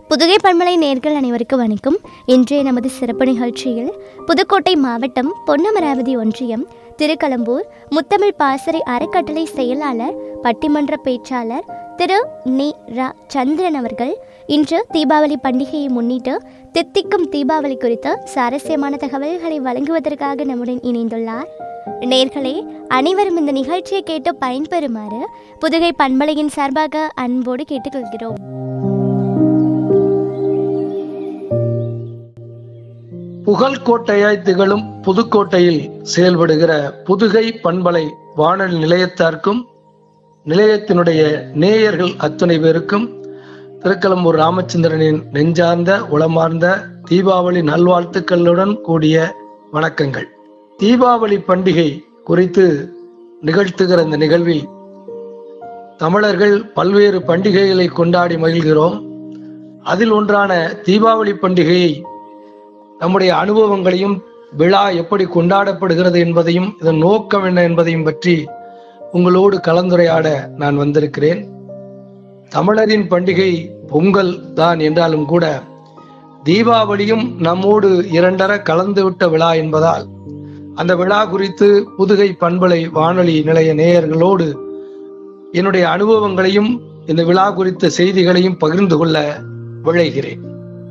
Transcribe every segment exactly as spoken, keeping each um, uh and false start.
புதுகை பண்பலை நேயர்கள் அனைவருக்கும் வணக்கம். இன்றைய நமது சிறப்பு நிகழ்ச்சியில் புதுக்கோட்டை மாவட்டம் பொன்னமராவதி ஒன்றியம் திருக்கலம்பூர் முத்தமிழ் பாசறை அறக்கட்டளை செயலாளர் பட்டிமன்ற பேச்சாளர் திரு நி ரா சந்திரன் அவர்கள் இன்று தீபாவளி பண்டிகையை முன்னிட்டு தித்திக்கும் தீபாவளி குறித்த சுவாரஸ்யமான தகவல்களை வழங்குவதற்காக நம்முடன் இணைந்துள்ளார். நேயர்களே, அனைவரும் இந்த நிகழ்ச்சியை கேட்டு பயன்பெறுமாறு புதுகை பண்பலையின் சார்பாக அன்போடு கேட்டுக்கொள்கிறோம். புகழ்கோட்டையாய் திகழும் புதுக்கோட்டையில் செயல்படுகிற புதுகை பண்பலை வானொலி நிலையத்தார்க்கும் நிலையத்தினுடைய நேயர்கள் அத்துணை பேருக்கும் திருக்கலம்பூர் ராமச்சந்திரனின் நெஞ்சார்ந்த உளமார்ந்த தீபாவளி நல்வாழ்த்துக்களுடன் கூடிய வணக்கங்கள். தீபாவளி பண்டிகை குறித்து நிகழ்த்துகிற இந்த நிகழ்வில் தமிழர்கள் பல்வேறு பண்டிகைகளை கொண்டாடி மகிழ்கிறோம். அதில் ஒன்றான தீபாவளி பண்டிகையை நம்முடைய அனுபவங்களையும் விழா எப்படி கொண்டாடப்படுகிறது என்பதையும் இதன் நோக்கம் என்ன என்பதையும் பற்றி உங்களோடு கலந்துரையாட நான் வந்திருக்கிறேன். தமிழரின் பண்டிகை பொங்கல் தான் என்றாலும் கூட தீபாவளியும் நம்மோடு இரண்டர கலந்துவிட்ட விழா என்பதால் அந்த விழா குறித்து புதுகை பண்பலை வானொலி நிலைய நேயர்களோடு என்னுடைய அனுபவங்களையும் இந்த விழா குறித்த செய்திகளையும் பகிர்ந்து கொள்ள விழைகிறேன்.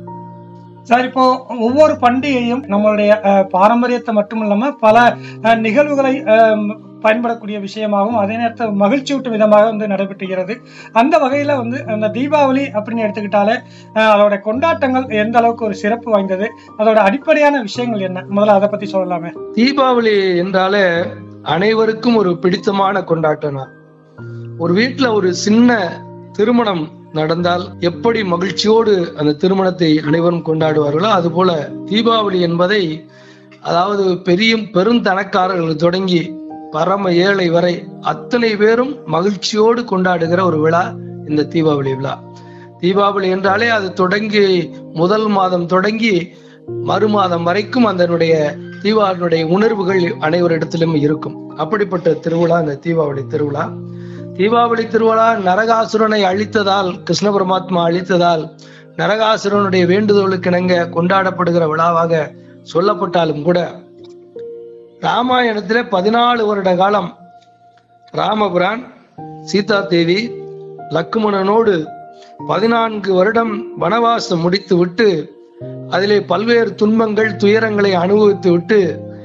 சார், இப்போ ஒவ்வொரு பண்டிகையும் நம்மளுடைய பாரம்பரியத்தை மட்டும் இல்லாம பல நிகழ்வுகளை பயன்படக்கூடிய விஷயமாகவும் அதே நேரத்தில் மகிழ்ச்சியூட்டும் விதமாக வந்து நடைபெற்றுகிறது. அந்த வகையில வந்து அந்த தீபாவளி அப்படின்னு எடுத்துக்கிட்டாலே அதோட கொண்டாட்டங்கள் எந்த அளவுக்கு ஒரு சிறப்பு வாய்ந்தது, அதோட அடிப்படையான விஷயங்கள் என்ன, முதல்ல அதை பத்தி சொல்லலாமே. தீபாவளி என்றாலே அனைவருக்கும் ஒரு பிடித்தமான கொண்டாட்டம். ஒரு வீட்டுல ஒரு சின்ன திருமணம் நடந்தால் எப்படி மகிழ்ச்சியோடு அந்த திருமணத்தை அனைவரும் கொண்டாடுவார்களோ அதுபோல தீபாவளி என்பதை, அதாவது பெரிய பெருந்தனக்காரர்கள் தொடங்கி பரம ஏழை வரை அத்தனை பேரும் மகிழ்ச்சியோடு கொண்டாடுகிற ஒரு விழா இந்த தீபாவளி விழா. தீபாவளி என்றாலே அது தொடங்கி முதல் மாதம் தொடங்கி மறு மாதம் வரைக்கும் அதனுடைய தீபாவளியுடைய உணர்வுகள் அனைவரிடத்திலும் இருக்கும். அப்படிப்பட்ட திருவிழா இந்த தீபாவளி திருவிழா. தீபாவளி திருவிழா நரகாசுரனை அழித்ததால், கிருஷ்ண பரமாத்மா அழித்ததால் நரகாசுரனுடைய வேண்டுதலுக்கு இணங்க கொண்டாடப்படுகிற விழாவாக சொல்லப்பட்டாலும் கூட ராமாயணத்திலே பதினாலு வருட காலம் ராமபிரான் சீதா தேவி லக்குமணனோடு பதினான்கு வருடம் வனவாசம் முடித்து விட்டு அதிலே பல்வேறு துன்பங்கள் துயரங்களை அனுபவித்து விட்டு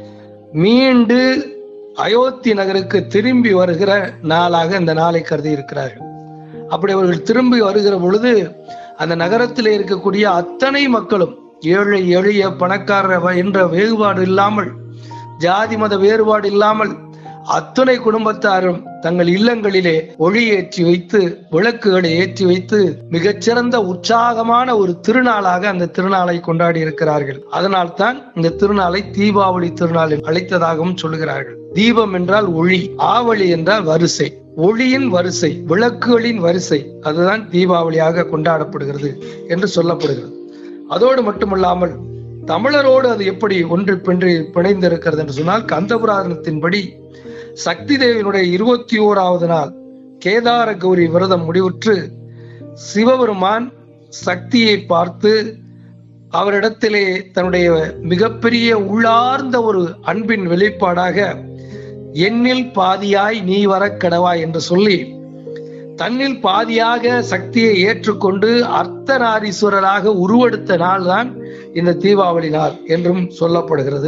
மீண்டு அயோத்தி நகருக்கு திரும்பி வருகிற நாளாக இந்த நாளை கருதி இருக்கிறார்கள். அப்படி அவர்கள் திரும்பி வருகிற பொழுது அந்த நகரத்தில் இருக்கக்கூடிய அத்தனை மக்களும் ஏழை எளிய பணக்காரர் என்ற வேறுபாடு இல்லாமல், ஜாதி மத வேறுபாடு இல்லாமல் அத்தனை குடும்பத்தாரும் தங்கள் இல்லங்களிலே ஒளி ஏற்றி வைத்து விளக்குகளை ஏற்றி வைத்து மிகச்சிறந்த உற்சாகமான ஒரு திருநாளாக அந்த திருநாளை கொண்டாடி இருக்கிறார்கள். அதனால் தான் இந்த திருநாளை தீபாவளி திருநாள் அழைத்ததாகவும் சொல்லுகிறார்கள். தீபம் என்றால் ஒளி, ஆவளி என்றால் வரிசை, ஒளியின் வரிசை, விளக்குகளின் வரிசை, அதுதான் தீபாவளியாக கொண்டாடப்படுகிறது என்று சொல்லப்படுகிறது. அதோடு மட்டுமல்லாமல் தமிழரோடு அது எப்படி ஒன்று பின்றி பிணைந்திருக்கிறது என்று சொன்னால், கந்தபுராணத்தின்படி சக்தி தேவியினுடைய இருபத்தி ஓராவது நாள் கேதார கௌரி விரதம் முடிவுற்று சிவபெருமான் சக்தியை பார்த்து அவரிடத்திலே தன்னுடைய மிகப்பெரிய உள்ளார்ந்த ஒரு அன்பின் வெளிப்பாடாக என்னில் பாதியாய் நீ வர கடவாய் என்று சொல்லி தன்னில் பாதியாக சக்தியை ஏற்றுக்கொண்டு அர்த்தநாரீஸ்வரராக உருவெடுத்த நாள் தான் இந்த தீபாவளி நாள் என்றும் சொல்லப்படுகிறது.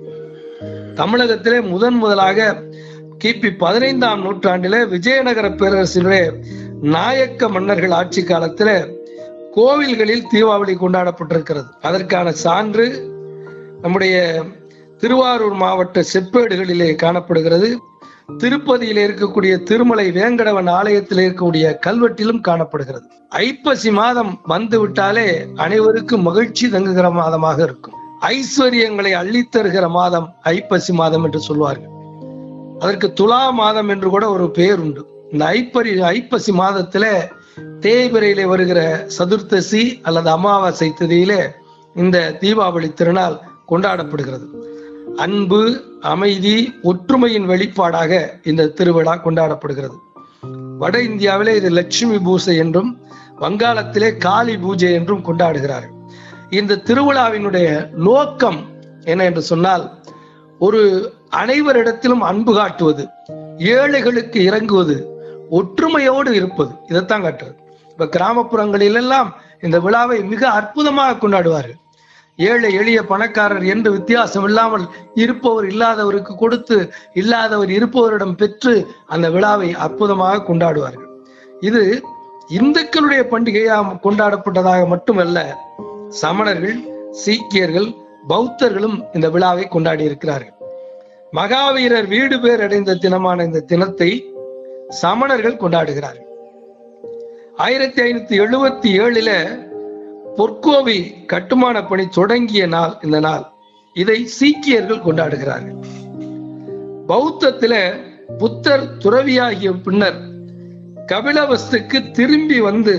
தமிழகத்திலே முதன் முதலாக கிபி பதினைந்தாம் நூற்றாண்டிலே விஜயநகர பேரரசிலே நாயக்க மன்னர்கள் ஆட்சி காலத்தில கோவில்களில் தீபாவளி கொண்டாடப்பட்டிருக்கிறது. அதற்கான சான்று நம்முடைய திருவாரூர் மாவட்ட செப்பேடுகளிலே காணப்படுகிறது. திருப்பதியில் இருக்கக்கூடிய திருமலை வேங்கடவன் ஆலயத்தில் இருக்கக்கூடிய கல்வெட்டிலும் காணப்படுகிறது. ஐப்பசி மாதம் வந்து விட்டாலே அனைவருக்கும் மகிழ்ச்சி தங்குகிற மாதமாக இருக்கும். ஐஸ்வர்யங்களை அள்ளித்தருகிற மாதம் ஐப்பசி மாதம் என்று சொல்வார்கள். அதற்கு துலா மாதம் என்று கூட ஒரு பெயர் உண்டு. இந்த ஐப்பரி ஐப்பசி மாதத்தில தேய்பிரையிலே வருகிற சதுர்த்தசி அல்லது அமாவாசை திதியிலே இந்த தீபாவளி திருநாள் கொண்டாடப்படுகிறது. அன்பு, அமைதி, ஒற்றுமையின் வெளிப்பாடாக இந்த திருவிழா கொண்டாடப்படுகிறது. வட இந்தியாவிலே இது லட்சுமி பூசை என்றும், வங்காளத்திலே காளி பூஜை என்றும் கொண்டாடுகிறார்கள். இந்த திருவிழாவினுடைய நோக்கம் என்ன என்று சொன்னால், ஒரு அனைவரிடத்திலும் அன்பு காட்டுவது, ஏழைகளுக்கு இறங்குவது, ஒற்றுமையோடு இருப்பது, இதைத்தான் காட்டுறது. இப்ப கிராமப்புறங்களில் எல்லாம் இந்த விழாவை மிக அற்புதமாக கொண்டாடுவார்கள். ஏழை எளிய பணக்காரர் என்று வித்தியாசம் இல்லாமல் இருப்பவர் இல்லாதவருக்கு கொடுத்து, இல்லாதவர் இருப்பவரிடம் பெற்று அந்த விழாவை அற்புதமாக கொண்டாடுவார்கள். இது இந்துக்களுடைய பண்டிகையாக கொண்டாடப்பட்டதாக மட்டுமல்ல, சமணர்கள், சீக்கியர்கள், பௌத்தர்களும் இந்த விழாவை கொண்டாடி இருக்கிறார்கள். மகாவீரர் வீடு பேர் அடைந்த தினமான இந்த தினத்தை சமணர்கள் கொண்டாடுகிறார்கள். ஆயிரத்தி ஐநூத்தி எழுபத்தி ஏழுல பொற்கோவி கட்டுமான பணி தொடங்கிய நாள் இந்த நாள். இதை சீக்கியர்கள் கொண்டாடுகிறார்கள். பௌத்தத்தில புத்தர் துறவியாகிய பின்னர் கபிலவஸ்துக்கு திரும்பி வந்து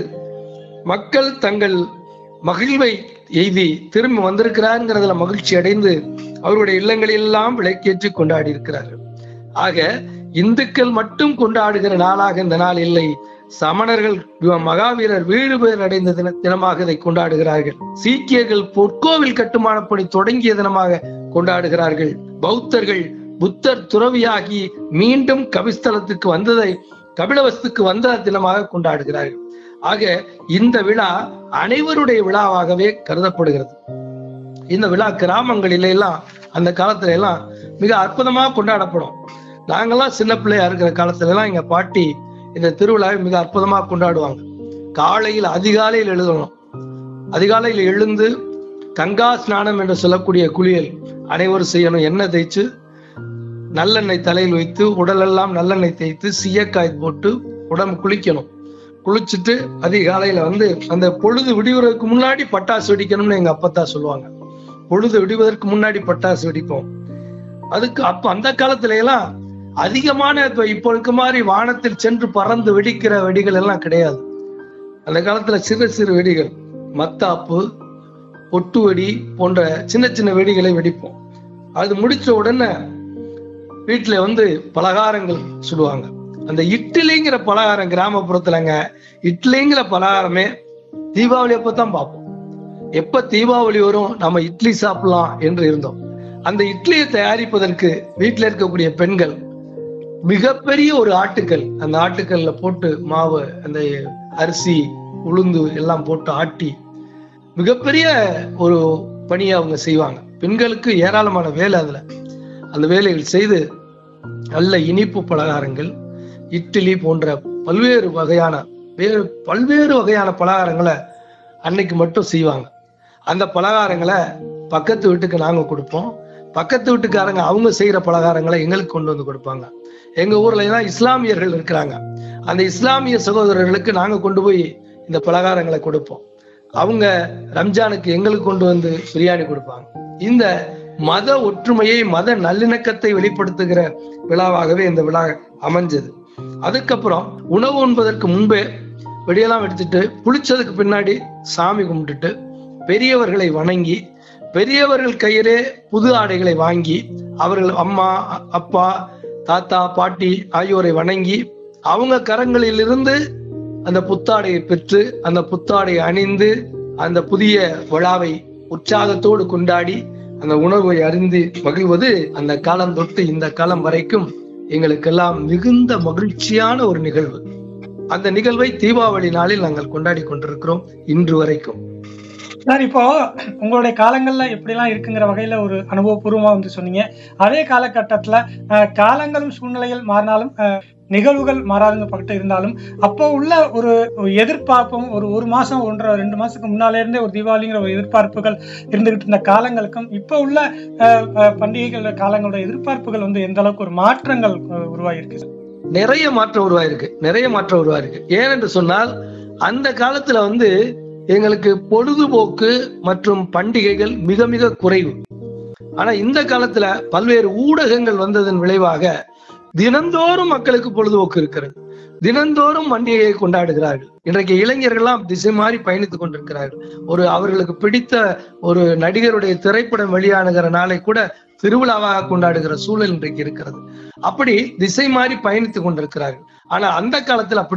மக்கள் தங்கள் மகிழ்வை எய்தி திரும்பி வந்திருக்கிறாருங்கிறதுல மகிழ்ச்சி அடைந்து அவருடைய இல்லங்களிலெல்லாம் விளக்கேற்றி கொண்டாடி இருக்கிறார்கள். ஆக இந்துக்கள் மட்டும் கொண்டாடுகிற நாளாக இந்த நாள் இல்லை. சமணர்கள் மகாவீரர் வீடு பேர் அடைந்த தின தினமாக இதை கொண்டாடுகிறார்கள். சீக்கியர்கள் பொற்கோவில் கட்டுமான பணி தொடங்கிய தினமாக கொண்டாடுகிறார்கள். பௌத்தர்கள் புத்தர் துறவியாகி மீண்டும் கபிஸ்தலத்துக்கு வந்ததை கபிலவஸ்துக்கு வந்த தினமாக கொண்டாடுகிறார்கள். ஆக இந்த விழா அனைவருடைய விழாவாகவே கருதப்படுகிறது. இந்த விழா கிராமங்களில எல்லாம் அந்த காலத்துல எல்லாம் மிக அற்புதமாக கொண்டாடப்படும். நாங்கெல்லாம் சின்ன பிள்ளையா இருக்கிற காலத்துல எல்லாம் எங்க பாட்டி இந்த திருவிழாவை மிக அற்புதமாக கொண்டாடுவாங்க. காலையில் அதிகாலையில் எழுதணும். அதிகாலையில் எழுந்து கங்கா ஸ்நானம் என்று சொல்லக்கூடிய குளியல் அனைவரும் செய்யணும். எண்ணெய் தேய்ச்சு நல்லெண்ணெய் தலையில் வைத்து உடலெல்லாம் நல்லெண்ணெய் தேய்த்து சீயக்காய் போட்டு உடம்பு குளிக்கணும். குளிச்சுட்டு அதிகாலையில வந்து அந்த பொழுது விடுவதற்கு முன்னாடி பட்டாசு வெடிக்கணும்னு எங்க அப்பத்தா சொல்லுவாங்க. பொழுது விடுவதற்கு முன்னாடி பட்டாசு வெடிப்போம். அதுக்கு அப்ப அந்த காலத்துல எல்லாம் அதிகமான இப்போ இருக்க மாதிரி வானத்தில் சென்று பறந்து வெடிக்கிற வெடிகள் எல்லாம் கிடையாது. அந்த காலத்துல சிறு சிறு வெடிகள், மத்தாப்பு, பொட்டு வெடி போன்ற சின்ன சின்ன வெடிகளை வெடிப்போம். அது முடிச்ச உடனே வீட்டுல வந்து பலகாரங்கள் சுடுவாங்க. அந்த இட்லிங்கிற பலகாரம் கிராமப்புறத்துலங்க இட்லிங்கிற பலகாரமே தீபாவளி அப்பதான் பார்ப்போம். எப்ப தீபாவளி வரும் நம்ம இட்லி சாப்பிடலாம் என்று இருந்தோம். அந்த இட்லியை தயாரிப்பதற்கு வீட்டுல இருக்கக்கூடிய பெண்கள் மிகப்பெரிய ஒரு ஆட்டுக்கல், அந்த ஆட்டுக்கல்ல போட்டு மாவு, அந்த அரிசி, உளுந்து எல்லாம் போட்டு ஆட்டி மிகப்பெரிய ஒரு பணியை அவங்க செய்வாங்க. பெண்களுக்கு ஏராளமான வேலை. அதுல அந்த வேலைகள் செய்து நல்ல இனிப்பு பலகாரங்கள், இட்லி போன்ற பல்வேறு வகையான வேறு பல்வேறு வகையான பலகாரங்களை அன்னைக்கு மட்டும் செய்வாங்க. அந்த பலகாரங்களை பக்கத்து வீட்டுக்கு நாங்க கொடுப்போம். பக்கத்து வீட்டுக்காரங்க அவங்க செய்யற பலகாரங்களை எங்களுக்கு கொண்டு வந்து கொடுப்பாங்க. எங்க ஊர்ல எல்லாம் இஸ்லாமியர்கள் இருக்கிறாங்க. அந்த இஸ்லாமிய சகோதரர்களுக்கு நாங்க கொண்டு போய் இந்த பலகாரங்களை கொடுப்போம். அவங்க ரம்ஜானுக்கு எங்களுக்கு கொண்டு வந்து பிரியாணி கொடுப்பாங்க. இந்த மத ஒற்றுமையை, மத நல்லிணக்கத்தை வெளிப்படுத்துகிற விழாவாகவே இந்த விழா அமைஞ்சது. அதுக்கப்புறம் உணவு உண்பதற்கு முன்பே வெடியெல்லாம் எடுத்துட்டு குளிச்சதுக்கு பின்னாடி சாமி கும்பிட்டுட்டு பெரியவர்களை வணங்கி, பெரியவர்கள் கையிலே புது ஆடைகளை வாங்கி, அவர்கள் அம்மா, அப்பா, தாத்தா, பாட்டி ஆகியோரை வணங்கி அவங்க கரங்களில் இருந்து அந்த புத்தாடையை பெற்று அந்த புத்தாடையை அணிந்து அந்த புதிய விழாவை உற்சாகத்தோடு கொண்டாடி அந்த உணர்வை அறிந்து மகிழ்வது அந்த காலம் தொட்டு இந்த காலம் வரைக்கும் எங்களுக்கெல்லாம் மிகுந்த மகிழ்ச்சியான ஒரு நிகழ்வு. அந்த நிகழ்வை தீபாவளி நாளில் நாங்கள் கொண்டாடி கொண்டிருக்கிறோம் இன்று வரைக்கும். சார், இப்போ உங்களுடைய காலங்கள்ல எப்படிலாம் இருக்குங்கிற வகையில ஒரு அனுபவபூர்வமா வந்து சொன்னீங்க. அதே காலகட்டத்துல காலங்களும் சூழ்நிலைகள் மாறினாலும் நிகழ்வுகள் மாறாதுங்க பக்கத்து இருந்தாலும் அப்போ உள்ள ஒரு எதிர்பார்ப்பும் ஒரு ஒரு மாசம் ஒன்றரை ரெண்டு மாசத்துக்கு முன்னாலே இருந்தே ஒரு தீபாவளிங்கிற ஒரு எதிர்பார்ப்புகள் இருந்துகிட்டு இருந்த காலங்களுக்கும் இப்போ உள்ள பண்டிகைகள் காலங்களோட எதிர்பார்ப்புகள் வந்து எந்த அளவுக்கு ஒரு மாற்றங்கள் உருவாயிருக்கு? நிறைய மாற்றம் உருவாயிருக்கு. நிறைய மாற்றம் உருவாயிருக்கு. ஏனென்று சொன்னால் அந்த காலத்துல வந்து எங்களுக்கு பொழுதுபோக்கு மற்றும் பண்டிகைகள் மிக மிக குறைவு. ஆனா இந்த காலத்துல பல்வேறு ஊடகங்கள் வந்ததன் விளைவாக தினந்தோறும் மக்களுக்கு பொழுதுபோக்கு இருக்கிறது. தினந்தோறும் பண்டிகையை கொண்டாடுகிறார்கள். இன்றைக்கு இளைஞர்கள்லாம் திசை மாறி பயணித்துக் கொண்டிருக்கிறார்கள். ஒரு அவர்களுக்கு பிடித்த ஒரு நடிகருடைய திரைப்படம் வெளியானுகிற நாளை கூட திருவிழாவாக கொண்டாடுகிற சூழல் இன்றைக்கு இருக்கிறது. அப்படி திசை மாறி பயணித்துக் கொண்டிருக்கிறார்கள். ஆனா அந்த காலத்துல அப்படி இல்லை.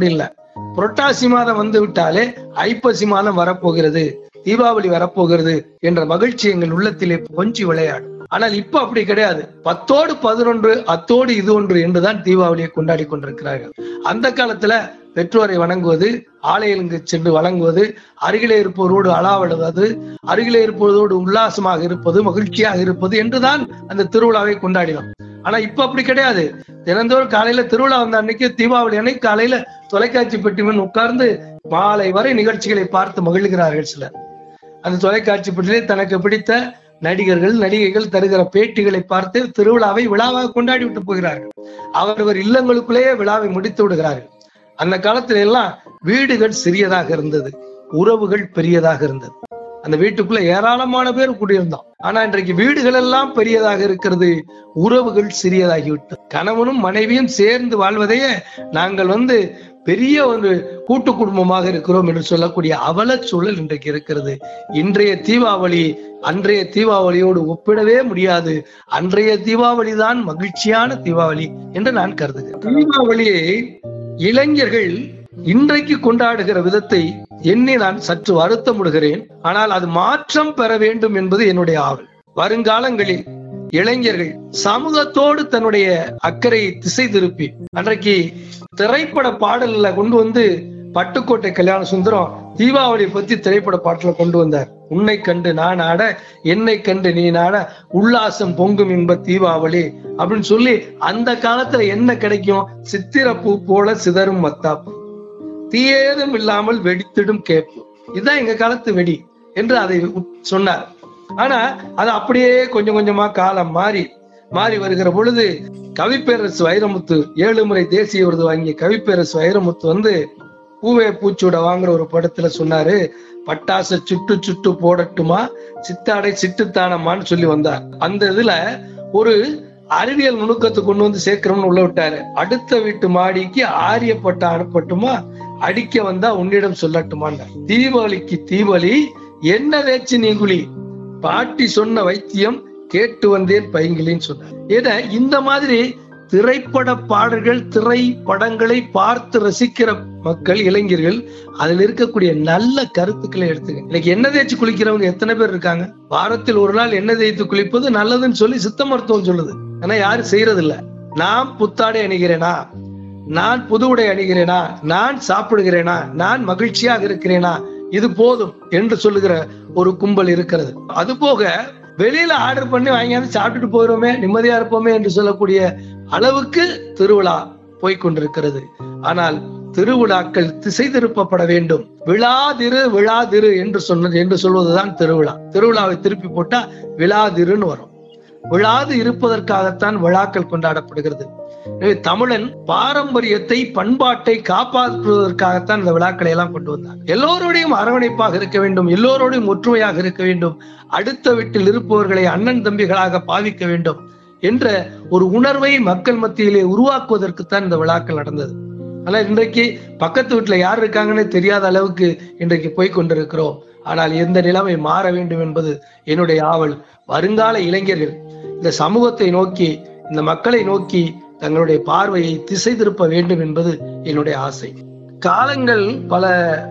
புரட்டாசி மாதம் வந்து விட்டாலே ஐப்பசி மாதம் வரப்போகிறது, தீபாவளி வரப்போகிறது என்ற மகிழ்ச்சி எங்கள் உள்ளத்திலே கொஞ்சி விளையாடும். ஆனால் இப்ப அப்படி கிடையாது. பத்தோடு பதினொன்று அத்தோடு இது ஒன்று என்றுதான் தீபாவளியை கொண்டாடி கொண்டிருக்கிறார்கள். அந்த காலத்துல பெற்றோரை வணங்குவது, ஆலயங்களுக்கு சென்று வணங்குவது, அருகிலே இருப்பவரோடு அளவடுவது, அருகிலே இருப்பவரோடு உல்லாசமாக இருப்பது, மகிழ்ச்சியாக இருப்பது என்றுதான் அந்த திருவிழாவை கொண்டாடினோம். ஆனா இப்ப அப்படி கிடையாது. தினந்தோறும் காலையில திருவிழா வந்த அன்னைக்கு, தீபாவளி அன்னைக்கு காலையில தொலைக்காட்சி பெட்டி முன் உட்கார்ந்து மாலை வரை நிகழ்ச்சிகளை பார்த்து மகிழ்கிறார்கள் சிலர். அந்த தொலைக்காட்சி பெட்டியிலே தனக்கு பிடித்த நடிகர்கள் நடிகைகள் தருகிற பேட்டிகளை பார்த்து திருவிழாவை விழாவாக கொண்டாடி விட்டு போகிறார்கள். அவரவர் இல்லங்களுக்குள்ளேயே விழாவை முடித்து விடுகிறார்கள். அந்த காலத்துல எல்லாம் வீடுகள் சிறியதாக இருந்தது, உறவுகள் பெரியதாக இருந்தது. அந்த வீட்டுக்குள்ள ஏராளமான பேர் குடியிருந்தோம். ஆனா இன்றைக்கு வீடுகள் எல்லாம் பெரியதாக இருக்கிறது, உறவுகள் சிறியதாகிவிட்டு. கணவனும் மனைவியும் சேர்ந்து வாழ்வதையே நாங்கள் வந்து பெரிய ஒரு கூட்டு குடும்பமாக இருக்கிறோம் என்று சொல்லக்கூடிய அவல சூழல் இன்றைக்கு இருக்கிறது. இன்றைய தீபாவளி அன்றைய தீபாவளியோடு ஒப்பிடவே முடியாது. அன்றைய தீபாவளி தான் மகிழ்ச்சியான தீபாவளி என்று நான் கருதுகிறேன். தீபாவளியை இளைஞர்கள் இன்றைக்கு கொண்டாடுகிற விதத்தை எண்ணி நான் சற்று வருத்தமுடுகிறேன். ஆனால் அது மாற்றம் பெற வேண்டும் என்பது என்னுடைய ஆவல். வருங்காலங்களில் இளைஞர்கள் சமூகத்தோடு தன்னுடைய அக்கறையை திசை திருப்பி, அன்றைக்கு திரைப்பட பாடல்ல கொண்டு வந்து பட்டுக்கோட்டை கல்யாண சுந்தரம் தீபாவளியை பத்தி திரைப்பட பாட்டுல கொண்டு வந்தார். உன்னை கண்டு நான் ஆட, என்னை கண்டு நீ நாட, உல்லாசம் பொங்கும் இன்ப தீபாவளி அப்படின்னு சொல்லி, அந்த காலத்துல என்ன கிடைக்கும்? சித்திரப்பூ போல சிதறும் மத்தாப்பு, தீயேதும் இல்லாமல் வெடித்திடும் கேப்பு, இதுதான் எங்க காலத்து வெடி என்று அதை சொன்னார். ஆனா அது அப்படியே கொஞ்சம் கொஞ்சமா காலம் மாறி மாறி வருகிற பொழுது, கவிப்பேரரசு வைரமுத்து ஏழு முறை தேசிய விருது வாங்கிய கவிப்பேரரசு வைரமுத்து வந்து பூவே பூச்சூட வாங்குற ஒரு படத்துல சொன்னாரு, பட்டாசு சுட்டு சுட்டு போடட்டுமா, சித்தாடை சிட்டுத்தானமான்னு சொல்லி வந்தார். அந்த இதுல ஒரு அறிவியல் நுணுக்கத்தை கொண்டு வந்து சேர்க்கிறோம்னு உள்ள விட்டாரு. அடுத்த வீட்டு மாடிக்கு ஆரியப்பட்ட அனுப்பட்டுமா, அடிக்க வந்தா உன்னிடம் சொல்லட்டுமான்னு. தீபாவளிக்கு தீபாவளி என்ன வேச்சு நீங்குழி, பாட்டி சொன்ன வைத்தியம் கேட்டு வந்தேன் பைங்கிலின்னு சொன்னார். ஏன்னா இந்த மாதிரி திரைப்பட பாடல்கள், திரைப்படங்களை பார்த்து ரசிக்கிற மக்கள், இளைஞர்கள் அதுல இருக்கக்கூடிய நல்ல கருத்துக்களை எடுத்துக்க. இன்னைக்கு எண்ணெய் தேய்ச்சி குளிக்கிறவங்க எத்தனை பேர் இருக்காங்க? வாரத்தில் ஒரு நாள் எண்ணெய் தேய்த்து குளிப்பது நல்லதுன்னு சொல்லி சித்த மருத்துவம் சொல்லுது. ஆனா யாரும் செய்யறது இல்ல. நான் புத்தாடை அணிகிறேனா, நான் புது உடை அணிகிறேனா, நான் சாப்பிடுகிறேனா, நான் மகிழ்ச்சியாக இருக்கிறேனா, இது போதும் என்று சொல்லுகிற ஒரு கும்பல் இருக்கிறது. அது போக வெளியில ஆர்டர் பண்ணி வாங்கியாந்து சாப்பிட்டுட்டு போயிடுவோமே, நிம்மதியா இருப்போமே என்று சொல்லக்கூடிய அளவுக்கு திருவிழா போய்கொண்டிருக்கிறது. ஆனால் திருவிழாக்கள் திசை திருப்பப்பட வேண்டும். விழாதிரு விழாதிரு என்று சொன்னது என்று சொல்வதுதான் திருவிழா. திருவிழாவை திருப்பி போட்டா விழாதிருன்னு வரும். விழாது இருப்பதற்காகத்தான் விழாக்கள் கொண்டாடப்படுகிறது. தமிழன் பாரம்பரியத்தை, பண்பாட்டை காப்பாற்றுவதற்காகத்தான் இந்த விழாக்களை எல்லாம் கொண்டு வந்தாங்க. எல்லோரோடையும் அரவணைப்பாக இருக்க வேண்டும், எல்லோரோடையும் ஒற்றுமையாக இருக்க வேண்டும், அடுத்த வீட்டில் இருப்பவர்களை அண்ணன் தம்பிகளாக பாவிக்க வேண்டும் என்ற ஒரு உணர்வை மக்கள் மத்தியிலே உருவாக்குவதற்குத்தான் இந்த விழாக்கள் நடந்தது. ஆனா இன்றைக்கு பக்கத்து வீட்டுல யார் இருக்காங்கன்னு தெரியாத அளவுக்கு இன்றைக்கு போய் கொண்டிருக்கிறோம். ஆனால் எந்த நிலைமை மாற வேண்டும் என்பது என்னுடைய ஆவல். வருங்கால இளைஞர்கள் இந்த சமூகத்தை நோக்கி, இந்த மக்களை நோக்கி தங்களுடைய பார்வையை திசை திருப்ப வேண்டும் என்பது என்னுடைய ஆசை. காலங்கள் பல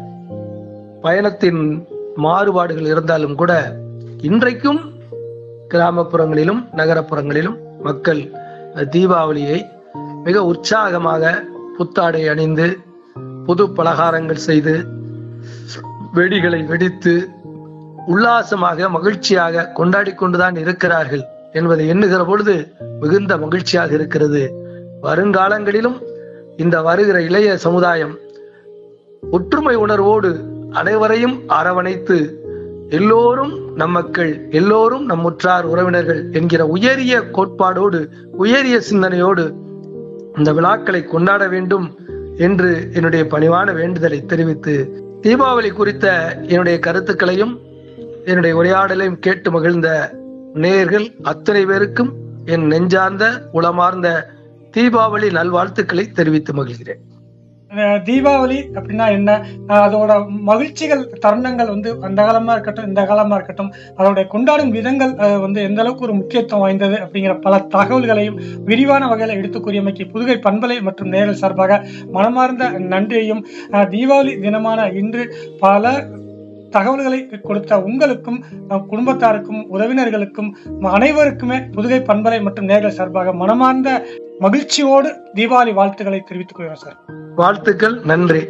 பயணத்தின் மாறுபாடுகள் இருந்தாலும் கூட இன்றைக்கும் கிராமப்புறங்களிலும் நகரப்புறங்களிலும் மக்கள் தீபாவளியை மிக உற்சாகமாக புத்தாடை அணிந்து, புது பலகாரங்கள் செய்து, வெடிகளை வெடித்து உல்லாசமாக மகிழ்ச்சியாக கொண்டாடி கொண்டுதான் இருக்கிறார்கள் என்பதை எண்ணுகிற பொழுது மிகுந்த மகிழ்ச்சியாக இருக்கிறது. வருங்காலங்களிலும் இந்த வருகிற இளைய சமுதாயம் ஒற்றுமை உணர்வோடு அனைவரையும் அரவணைத்து, எல்லோரும் நம் மக்கள், எல்லோரும் நம் உற்றார் உறவினர்கள் என்கிற உயரிய கோட்பாடோடு, உயரிய சிந்தனையோடு இந்த விழாக்களை கொண்டாட வேண்டும் என்று என்னுடைய பணிவான வேண்டுதலை தெரிவித்து, தீபாவளி குறித்த என்னுடைய கருத்துக்களையும் என்னுடைய உரையாடலையும் கேட்டு மகிழ்ந்த நேயர்கள் அத்தனை பேருக்கும் என் நெஞ்சார்ந்த உளமார்ந்த தீபாவளி நல்வாழ்த்துக்களை தெரிவித்து மகிழ்கிறேன். தீபாவளி அப்படின்னா என்ன, அதோட மகிழ்ச்சிகள் தருணங்கள் வந்து அந்த காலமா இருக்கட்டும் இந்த காலமா இருக்கட்டும், அதோட கொண்டாடும் விதங்கள் வந்து எந்த அளவுக்கு ஒரு முக்கியத்துவம் வாய்ந்தது அப்படிங்கிற பல தகவல்களையும் விரிவான வகையில எடுத்து கூறியமைக்கு புதுகை பண்பலை மற்றும் நேயர்கள் சார்பாக மனமார்ந்த நன்றியையும், தீபாவளி தினமான இன்று பல தகவல்களை கொடுத்த உங்களுக்கும் குடும்பத்தாருக்கும் உறவினர்களுக்கும் அனைவருக்குமே புதுகை பண்பலை மற்றும் நேயர்கள் சார்பாக மனமார்ந்த மகிழ்ச்சியோடு தீபாவளி வாழ்த்துக்களை தெரிவித்துக் கொள்கிறோம் சார். வாழ்த்துக்கள், நன்றி.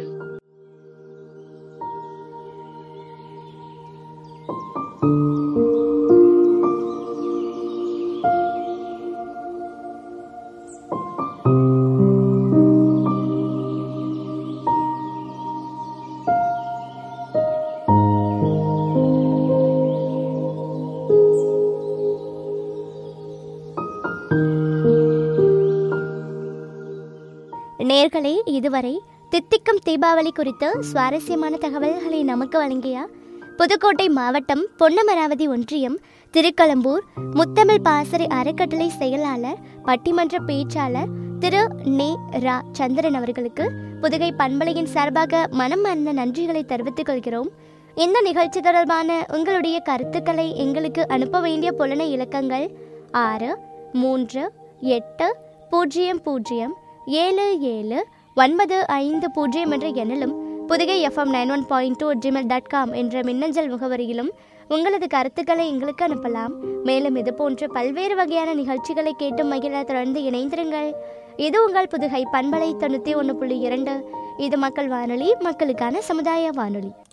நேயர்களே, இதுவரை தித்திக்கும் தீபாவளி குறித்து சுவாரஸ்யமான தகவல்களை நமக்கு வழங்கிய புதுக்கோட்டை மாவட்டம் பொன்னமராவதி ஒன்றியம் திருக்களம்பூர் முத்தமிழ் பாசறை அறக்கட்டளை செயலாளர் பட்டிமன்ற பேச்சாளர் திரு நே ரா சந்திரன் அவர்களுக்கு புதுகை பண்பலையின் சார்பாக மனமார்ந்த நன்றிகளை தெரிவித்துக் கொள்கிறோம். இந்த நிகழ்ச்சி தொடர்பான உங்களுடைய கருத்துக்களை எங்களுக்கு அனுப்ப வேண்டிய புலன இலக்கங்கள் ஆறு மூன்று எட்டு பூஜ்ஜியம் பூஜ்ஜியம் ஏழு ஏழு ஒன்பது ஐந்து பூஜ்ஜியம் என்ற எண்ணிலும் Pudugai F M nine one point two Gmail dot com என்ற மின்னஞ்சல் முகவரியிலும் உங்களது கருத்துக்களை எங்களுக்கு அனுப்பலாம். மேலும் இது போன்ற பல்வேறு வகையான நிகழ்ச்சிகளை கேட்டு மகிழ தொடர்ந்து இணைந்திருங்கள். இது உங்கள் புதுகை பண்பலை தொண்ணூற்றி ஒன்று புள்ளி இரண்டு. இது மக்கள் வானொலி, மக்களுக்கான சமுதாய வானொலி.